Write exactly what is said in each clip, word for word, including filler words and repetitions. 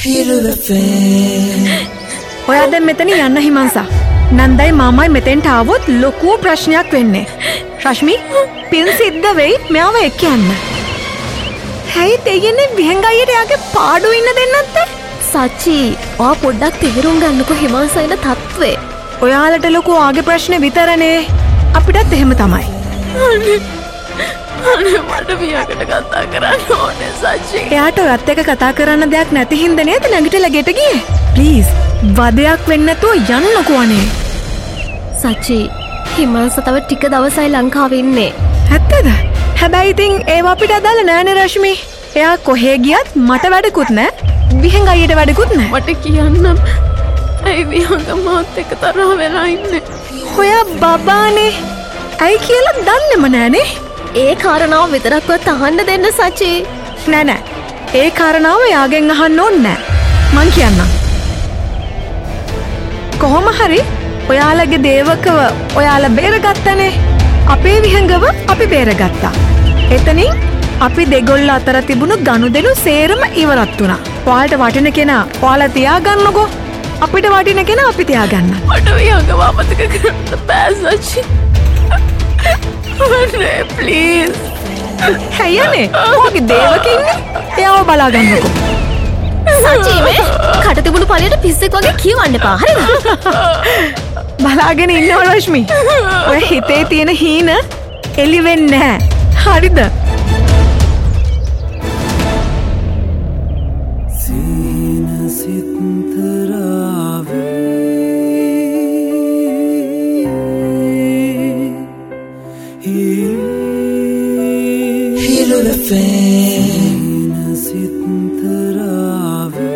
ඔයා දැන් මෙතන යන්න හිමන්සා. නන්දයි මාමයි මෙතෙන්ට ආවොත් ලොකු ප්‍රශ්නයක් වෙන්නේ. රශ්මි පින් සිද්ධ වෙයි මෙයාව එක්ක යන්න. හැයි දෙයන්නේ විහංගයියට යාගේ පාඩු ඉන්න දෙන්න නැත්තේ? සච්චි ඔයා පොඩ්ඩක් තේරුම් ගන්නකෝ හිමන්සයින තත්ත්වේ. ඔයාලට ලොකු ආගේ ප්‍රශ්නේ විතරනේ. අපිටත් එහෙම තමයි. අනේ අනේ මට වියකට කතා කරන්න ඕනේ සච්චි. එයාට ඔයත් එක්ක කතා කරන්න දෙයක් නැති හින්දා නේද නැගිටලා ගෙට ගියේ? ප්ලීස් වදයක් වෙන්නේ නැතුව යන්නකෝ අනේ. සච්චි හිමන්ස තව ටික දවසයි ලංකාවේ ඉන්නේ. ඇත්තද? හැබැයි ඉතින් ඒව අපිට අදාළ නෑනේ රශ්මි. එයා කොහේ ගියත් මට වැඩකුත් නෑ. විහංග අයියට වැඩකුත් නෑ. මට කියන්න ඇයි විහංග මාත් එක්ක තරහ වෙලා ඉන්නේ? ඔයා බබානේ. ඇයි කියලා දන්නේම නෑනේ. ඒ කාරණාව විතරක්වත් අහන්න දෙන්න සච්චි. නෑ නෑ. ඒ කාරණාව යාගෙන් අහන්න ඕනේ නෑ. මං කියන්නම්. කොහොම හරි ඔයාලගේ දේවකව ඔයාලා බේරගත්තනේ. අපේ විහංගව අපි බේරගත්තා. එතනින් අපි දෙගොල්ල අතර තිබුණු ගනුදෙනු සේරම ඉවරත් වුණා. ඔයාලට වටින කෙනා ඔයාලා තියාගන්නකෝ. අපිට වටින කෙනා අපි තියාගන්න. මට විහංගව අමතක කරන්න බෑ සච්චි. අනේ ප්ලීස්. හැයනේ ඔයාගේ දේවක ඉන්නේ. එයාව බලාගන්නකෝ. සච්චි මේ කට තිබුණු පළියට පිස්සෙක් වගේ කියවන්න එපා. හරිද? බලාගෙන ඉන්නවා රශ්මි. ඔය හිතේ තියෙන හීන එළි වෙන්නේ නැහැ. හරිද? සීන සිතරාවේ හිරුලෙන් සිතරාවේ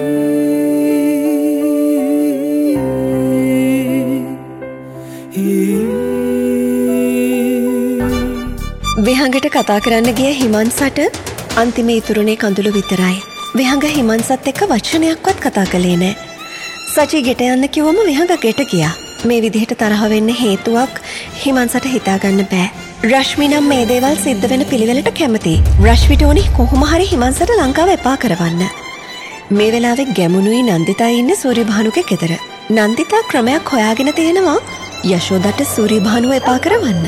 විහංගට කතා කරන්න ගිය හිමන්සට අන්තිම ඉතුරුනේ කඳුළු විතරයි. විහංග හිමන්සත් එක්ක වචනයක්වත් කතා කළේ නෑ. සචි ගෙට යන්න කිව්වම විහංග ගෙට ගියා. මේ විදිහට තරහ වෙන්න හේතුවක් හිමන්සට හිතාගන්න බෑ. රශ්මි නම් මේ දේවල් සිද්ධ වෙන පිළිවෙලට කැමතියි. රශ්මිට ඕනි කොහොම හරි හිමන්සට ලංකාව එපා කරවන්න. මේ වෙලාවේ ගැමුණුයි නන්දිතා ඉන්නේ සූරිභානුගේ ගෙදර. නන්දිතා ක්‍රමයක් හොයාගෙන තියෙනවා යශෝදට සූරිභානුව එපා කරවන්න.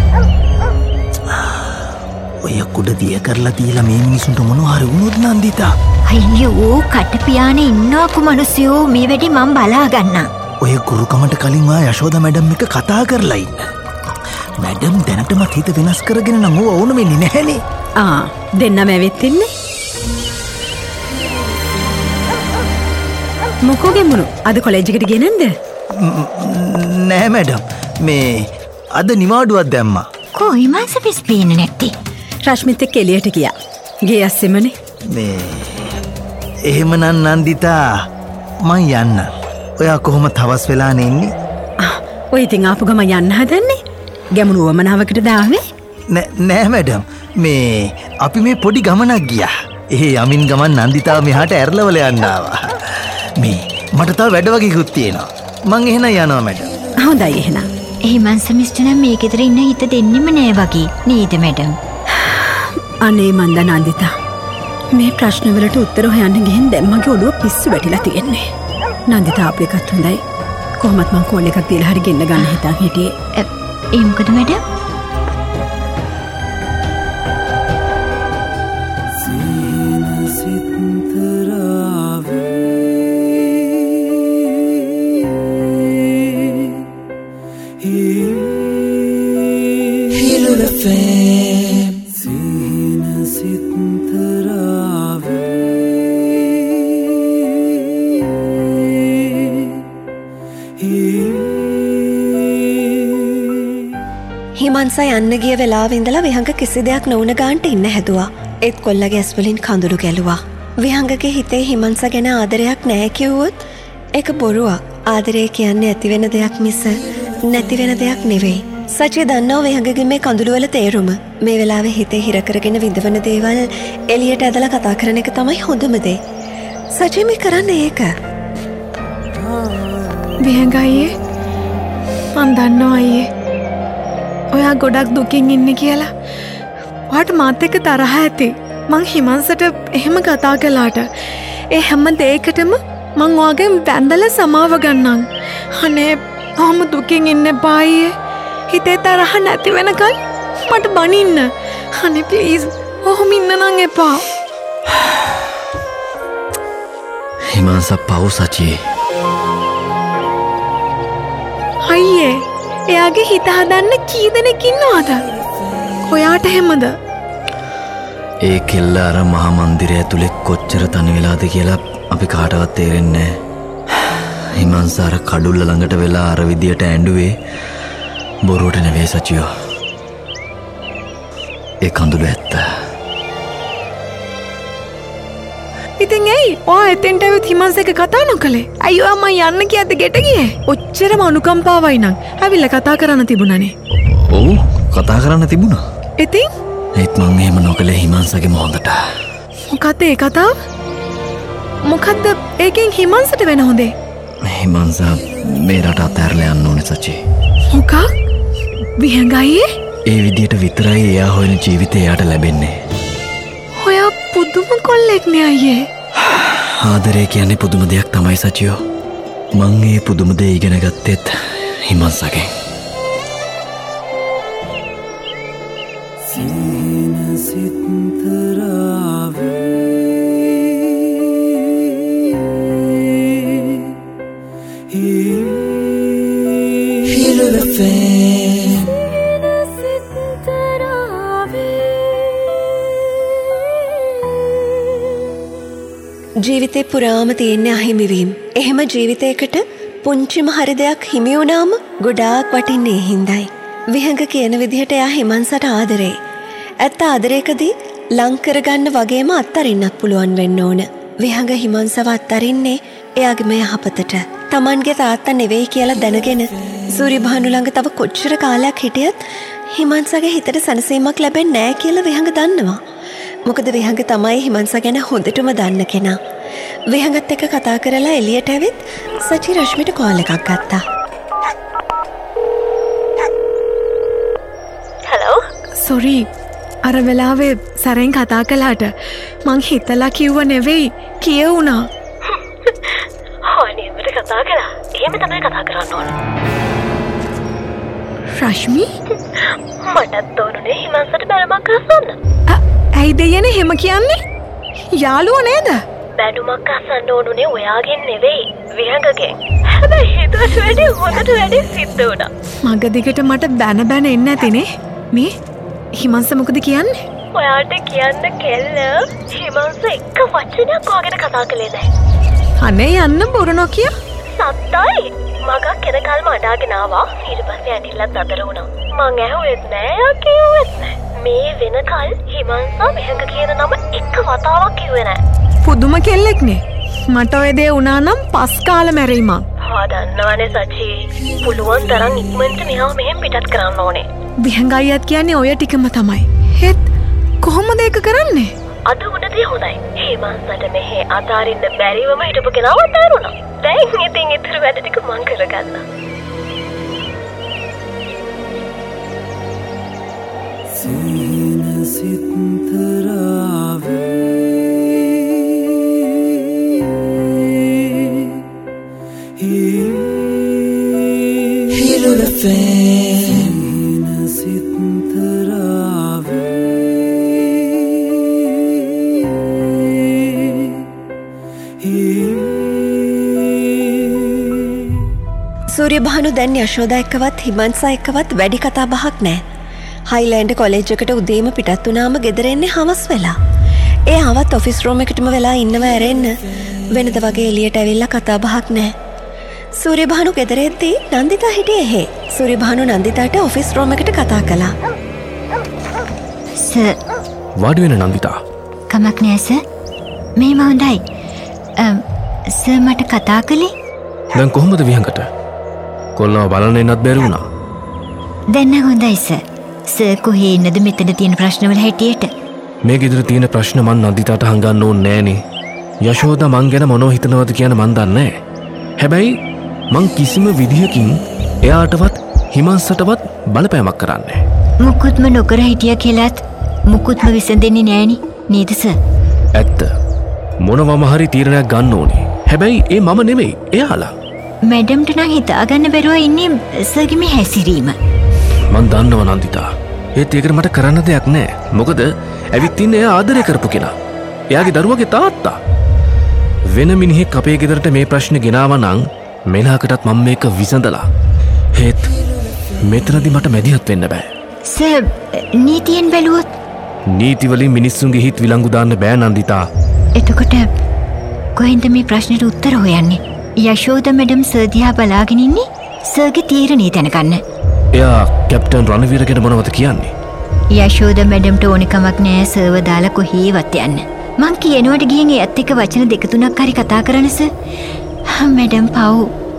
ඔය කුඩ දිය කරලා තියලා මේ මිනිසුන්ට මොනවා හරි වුණොත් නන්දිතා. අයියෝ කටපියානේ ඉන්නවකු මිනිස්සුયો මේ වැඩි මම බලා ගන්නම්. ඔය ගුරුකමට කලින් ආ යශෝදා මැඩම් එක කතා කරලා ඉන්න. මැඩම් දැනටමත් හිත වෙනස් කරගෙන නම් ඕව වුණ වෙන්නේ නැහනේ. ආ දෙන්නම ඇවිත් ඉන්නේ. මොකෝ ගෙමුණු අද කොලෙජ් එකට ගියේ නැන්ද? නෑ මැඩම් මේ අද නිවාඩුවක් දැම්මා. කොයි මාස පිස්පේන නැත්තේ? රශ්මිත් එක්ක එළියට ගියා. ගේ ඇස්සෙමනේ. මේ එහෙමනම් නන්දිතා මං යන්න. ඔයා කොහොමද හවස් වෙලානේ ඉන්නේ? ආ ඔය ඉතින් ආපු ගම යන්න හදන්නේ? ගැමුණු වමනාවකට දාවේ? නෑ නෑ මැඩම් මේ අපි මේ පොඩි ගමනක් ගියා. එහෙ යමින් ගමන් නන්දිතාව මෙහාට ඇරලවල යන්න ආවා. මේ මට තව වැඩ වගේකුත් තියෙනවා. මං එහෙනම් යනවා මැඩම්. හොඳයි එහෙනම්. හිමන්ස මිස්ටර් නම් මේ ගෙදර ඉන්න හිත දෙන්නෙම නෑ වගේ නේද මැඩම්? අනේ මන්ද නන්දිතා මේ ප්‍රශ්න වලට උත්තර හොයන්න ගිහින් දැන් මගේ ඔළුව පිස්සු වැටිලා තියෙන්නේ. නන්දිතා අපේ එකත් හොඳයි. කොහොමත් මං කෝල් එකක් දීලා හරි ගෙන්න ගන්න හිතන් හිටියේ. ඒ මොකද මැඩම්? හිමන්සා යන්න ගිය වෙලාවෙ ඉඳලා විහංග කිසි දෙයක් නොවුන ගාන්ට ඉන්න හැදුවා. ඒත් කොල්ලගේ ඇස් වලින් කඳුළු ගැලුවා. විහංගගේ හිතේ හිමන්සා ගැන ආදරයක් නැහැ කිව්වොත් ඒක බොරුවක්. ආදරය කියන්නේ ඇති වෙන දෙයක් මිස නැති වෙන දෙයක් නෙවෙයි. සචි දන්නවා විහංගගේ මේ කඳුළු වල තේරුම. මේ වෙලාවේ හිතේ හිර කරගෙන විඳවන දේවල් එළියට ඇදලා කතා කරන එක තමයි හොඳම දේ. සචි මේ කරන්නේ ඒක. විහංග අයියේ මන් දන්නවා අයියේ ඔයා ගොඩක් දුකින් ඉන්නේ කියලා. ඔයාට මාත් එක්ක තරහ ඇති. මං හිමන්සට එහෙම කතා කළාට ඒ හැම දෙයකටම මං ඔයාගෙන් වැඳලා සමාව ගන්නම්. අනේ ඔහොම දුකින් ඉන්න එපා අයියේ. හිතේ තරහ නැති වෙනකන් මට බනින්න. අනේ ප්ලීස් ඔහොම ඉන්න නම් එපා. හිමාන්ස පව් සචී. අයියේ එයාගේ හිත හදන්න කී දෙනෙක් ඉන්නවද? ඔයාට හැමද? ඒ කෙල්ල අර මහා මන්දිරය ඇතුලේ කොච්චර තනි වෙලාද කියලා අපි කාටවත් තේරෙන්නේ නැහැ. හිමාන්ස අර කඩුල්ල ළඟට වෙලා අර විදියට ඇඬුවේ බොරුවට නෙවෙයි සචියෝ. ඒ කඳුළු ඇත්ත. ඉතින් ඇයි ඔයා එතෙන්ට ඇවිත් හිමාන්ස එක කතා නොකළේ? ඇයි ඔයා මං යන්න කියද්දි ගෙට ගියේ? ඔච්චරම අනුකම්පාවයි නම් ඇවිල්ලා කතා කරන්න තිබුණනේ. ඔව් කතා කරන්න තිබුණා. ඉතින් ඒත් මං එහෙම නොකළේ හිමාන්සගේ මොහොතට. මොකද්ද ඒ කතාව? මොකද්ද ඒකෙන් හිමාන්සට වෙන හොඳේ? හිමාන්ස මේ රට අතහැරලා යන්න ඕනේ සචි. මොකක්? විහඟයියේ? ඒ විදියට විතරයි එයා හොයන ජීවිතය එයාට ලැබෙන්නේ. ඔයා පුදුම කොල්ලෙක් නේ අයියේ. ආදරේ කියන්නේ පුදුම දෙයක් තමයි සචියෝ. මං ඒ පුදුම දේ ඉගෙන ගත්තෙත් හිමාන්සගෙන්. ජීවිතේ පුරාම තියෙන අහිමිවීම්. එහෙම ජීවිතයකට පුංචිම හරි දෙයක් හිමි වුණාම ගොඩාක් වටින්නේ හින්දයි. විහඟ කියන විදිහට එයා හිමන්සට ආදරේ. ඇත්ත ආදරේකදී ලං කරගන්න වගේම අත්තරින්නත් පුළුවන් වෙන්න ඕන. විහඟ හිමන්සව අත්තරින්නේ එයාගේ මේ යහපතට. Tamanගේ තාත්තා නෙවෙයි කියලා දැනගෙන සූරිභානු ළඟ තව කොච්චර කාලයක් හිටියත් හිමන්සගේ හිතට සැනසීමක් ලැබෙන්නේ නැහැ කියලා විහඟ දන්නවා. මොකද විහඟ තමයි හිමන්ස ගැන හොඳටම දන්න කෙනා. විහඟත් එක්ක කතා කරලා එළියට ඇවිත් සචි රශ්මිට කෝල් එකක් ගත්තා. හලෝ. සොරි. අර වෙලාවේ සරෙන් කතා කළාට මං හිතලා කිව්ව නෙවෙයි කියවුණා. හොනියමට කතා කරා. එහෙම තමයි කතා කරන්න ඕන. රශ්මි? මටත් තෝරුනේ හිමන්සට බැලුමක් අහන්න. ඇයි දෙයනේ එහෙම කියන්නේ? යාළුවා නේද? බැලුමක් අහන්න ඕනුනේ ඔයාගෙන් නෙවෙයි විහඟගෙන්. හැබැයි හිතුවට වැඩි හොඳට වැඩි සිද්ධ වුණා. මග දිගට මට බැන බැන එන්න ඇතිනේ. මේ හිමන්ස මොකද කියන්නේ? ඔයාට කියන්න කෙල්ල හිමන්ස එක වචනයක් ඔයාගෙන කතා කළේ නැහැ. අනේ යන්න බොරු නොකිය. සත්තයි. මගක් කෙනකල්ම අඩාගෙන ආවා. ඊට පස්සේ ඇඬිල්ලත් අතර වුණා. මං ඇහුවෙත් නෑ, යා කිව්වෙත් නෑ. මේ වෙනකල් හිමන්සා විහඟ කියන නම එක වතාවක් කිව්වේ නෑ. පුදුම කෙල්ලෙක්නේ. මට ඔය දේ වුණා නම් පස් කාල මැරෙයි මං. හා දන්නවනේ සචි. පුළුවන් තරම් ඉක්මනට මෙහා මෙහෙම පිටත් කරන්න ඕනේ. විහඟ අයියත් කියන්නේ ඔය ටිකම තමයි. හෙත් කොහොමද ඒක කරන්නේ? අද උඩදී හොඳයි. හිමන්සට මෙහෙ අතාරින්න බැරිවම හිටපු කෙනාව අතාරුණා. දැන් ඉතින් ඉතුරු වැඩ ටික මං කරගන්නවා. සීන සිත්තරාවේ හිරුලෆෙන් සූරිභානු දැන් යශෝදා එක්කවත් හිමන්සා එක්කවත් වැඩි කතා බහක් නැහැ. හයිලෑන්ඩ් කොලෙජ් එකට උදේම පිටත් වුණාම ගෙදර එන්නේ හවස් වෙලා. ඒ ආවත් ඔෆිස් රූම් එකටම වෙලා ඉන්නව ඇරෙන්න වෙනද වගේ එළියට ඇවිල්ලා කතා බහක් නැහැ. සූරිභානු ගෙදර එද්දී නන්දිතා හිටියේ එහෙ. සූරිභානු නන්දිතාට ඔෆිස් රූම් එකට කතා කළා. සර් වාඩි වෙන නන්දිතා. කමක් නෑ සර්. මේම හොඳයි. සර් මට කතා කළේ? දැන් කොහොමද විහඟට? කොල්ලව බලන්න එන්නත් බැරි වුණා. දැන් නම් හොඳයි සර්. සර් කොහේ ඉන්නද මෙතන තියෙන ප්‍රශ්නවල හැටියට? මේ ගෙදර තියෙන ප්‍රශ්න මන් නන්දිතාට හංගන්න ඕනේ නෑනේ. යශෝදා මං ගැන මොනව හිතනවද කියන මන් දන්නේ නෑ. හැබැයි මං කිසිම විදිහකින් එයාටවත් හිමන්සටවත් බලපෑමක් කරන්නේ නෑ. මුකුත්ම නොකර හිටියා කියලාත් මුකුත්ම විසඳෙන්නේ නෑනේ නේද සර්? ඇත්ත. මොනවම හරි තීරණයක් ගන්න ඕනේ. හැබැයි ඒ මම නෙමෙයි එයාලා. මැඩම්ට නම් හිතාගන්න බැරුව ඉන්නේ සර්ගේ මේ හැසිරීම. මං දන්නව නන්දිතා. ඒත් ඒකට මට කරන්න දෙයක් නෑ. මොකද ඇවිත් ඉන්නේ එයා ආදරය කරපු කෙනා. එයාගේ දරුවගේ තාත්තා. වෙන මිනිහෙක් අපේ ගෙදරට මේ ප්‍රශ්නේ ගෙනාවා නම් මෙලාකටත් මම මේක විසඳලා. ඒත් මෙතනදි මට මැදිහත් වෙන්න බෑ. සර් නීතියෙන් බැලුවොත් නීති වලින් මිනිස්සුන්ගේ හිත විලංගු දාන්න බෑ නන්දිතා. එතකොට කොහෙන්ද මේ ප්‍රශ්නෙට උත්තර හොයන්නේ? යශෝද මැඩම් සර් දිහා බලාගෙන ඉන්නේ සර්ගේ තීරණය දැනගන්න. එයා කැප්ටන් රණවීර ගැන මොනවද කියන්නේ? යශෝද මැඩම්ට ඕනිකමක් නෑ සර්ව දාලා කොහේවත් යන්න. මං කියනවට ගිහින් එයත් එක්ක වචන දෙක තුනක් හරි කතා කරන්න සර්. මැඩම් පව්.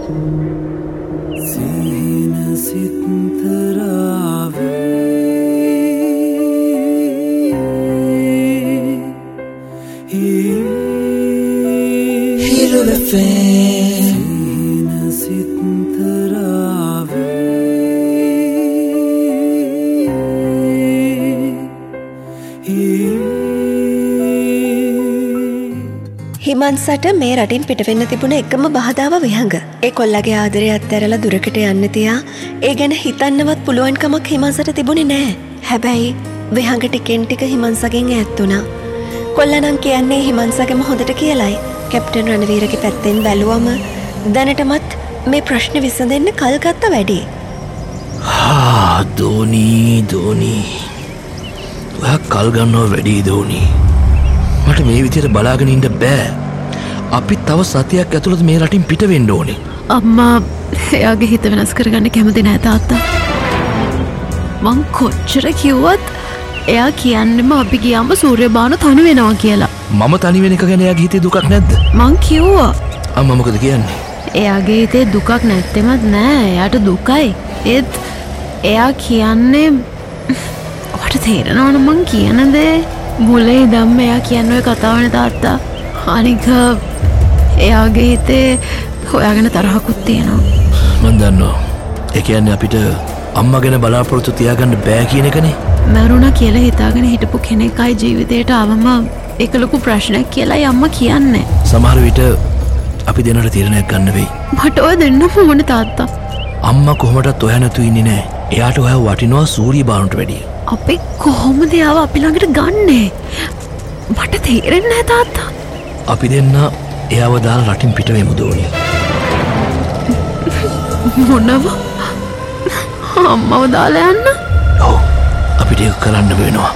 හිමන්සට මේ රටින් පිටවෙන්න තිබුණ එකම බාධාව විහඟ. ඒ කොල්ලගේ ආදරය අත්හැරලා දුරකට යන්න තියා ඒ ගැන හිතන්නවත් පුළුවන්කමක් හිමන්සට තිබුණේ නෑ. හැබැයි විහඟ ටිකෙන් ටික හිමන්සගෙන් ඈත් වුණා. කොල්ලනම් කියන්නේ හිමන්සගේම හොඳට කියලයි. කැප්ටන් රණවීරගේ පැත්තෙන් බැලුවම දැනටමත් මේ ප්‍රශ්න විසඳෙන්න කල් ගත්ත වැඩි. හා දෝනී දෝනී ඔයා කල් ගන්නව වැඩි දෝනී. මට මේ විදියට බලාගෙන ඉන්න බෑ. අපි තව සතියක් ඇතුළත මේ රටින් පිට වෙන්න ඕනේ. අම්මා එයාගේ හිත වෙනස් කරගන්න කැමති නෑ තාත්තා. මං කොච්චර කිව්වත් එයා කියන්නෙම අපි ගියාම සූර්යබාන තනි වෙනවා කියලා. මම තනි වෙන එක ගැන එයාගේ හිතේ දුකක් නැද්ද? මං කිව්වා. අම්මා මොකද කියන්නේ? එයාගේ හිතේ දුකක් නැත්තෙමත් නෑ. එයාට දුකයි. ඒත් එයා කියන්නේ ඔයාට තේරෙනවද මං කියන දේ? මුලේ ඉඳන්ම එයා කියන්න ඔය කතාවනේ තාත්තා. අනික එයාගේ හිතේ ඔයා ගැන තරහකුත් තියෙනවා. මන් දන්නවා. ඒ කියන්නේ අපිට අම්මා ගැන බලාපොරොත්තු තියාගන්න බෑ කියන එකනේ. මරුණා කියලා හිතාගෙන හිටපු කෙනෙක්යි ජීවිතේට ආවම ඒක ලොකු ප්‍රශ්නයක් කියලායි අම්මා කියන්නේ. සමහර විට අපි දෙන්නට තීරණයක් ගන්න වෙයි. මට ඔය දෙන්නම ඕන තාත්තා. අම්මා කොහොමදත් ඔය නැතු ඉන්නේ නෑ. එයාට ඔය වටිනවා සූර්යබානුට වැඩිය. අපි කොහොමද යාව අපි ළඟට ගන්නේ? මට තේරෙන්නේ නැහැ තාත්තා. අපි දෙන්න එයාව දාලා රටින් පිට වෙමු දෝනි. මොනව? අම්මව දාලා යන්න? ඔව්. අපිට ඒක කරන්න වෙනවා.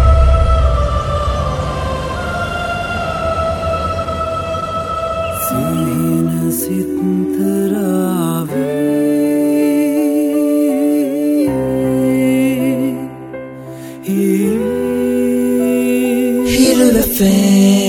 සීන සිත්තරාවේ Feel the fame